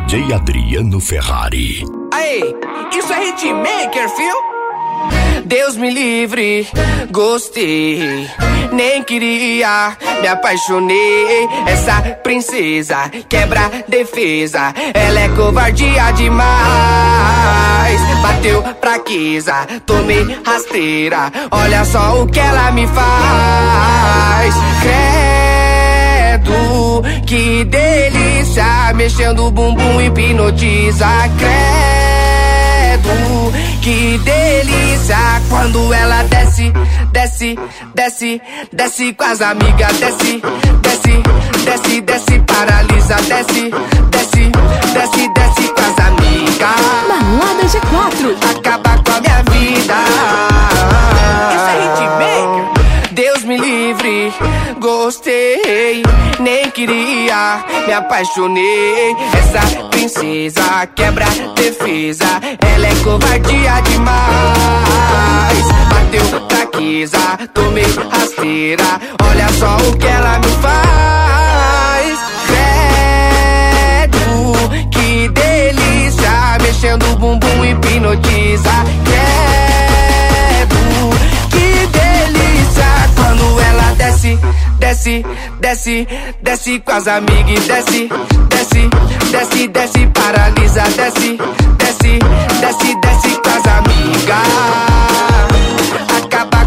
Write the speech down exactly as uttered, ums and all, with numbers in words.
J Adriano Ferrari. Aí, isso é hitmaker, fio? Deus me livre, gostei, nem queria, me apaixonei. Essa princesa quebra defesa, ela é covardia demais. Bateu fraqueza, tomei rasteira, olha só o que ela me faz. Credo, que delícia, mexendo o bumbum hipnotiza. Credo, que delícia, quando ela desce, desce, desce, desce com as amigas. Desce, desce, desce, desce, paralisa. Desce, desce, desce, desce com as amigas. Balada G quatro. Acaba com a minha vida. Isso é hitmaker. Deus me livre, gostei, nem queria, me apaixonei. Essa princesa quebra defesa, ela é covardia demais. Bateu fraqueza, tomei rasteira, olha só o que ela me faz. Credo, que delícia, mexendo o bumbum hipnotiza. Credo, que delícia, quando ela desce, desce, desce, desce com as amigas. Desce, desce, desce, desce, paralisa. Desce, desce, desce, desce com as amigas. Acaba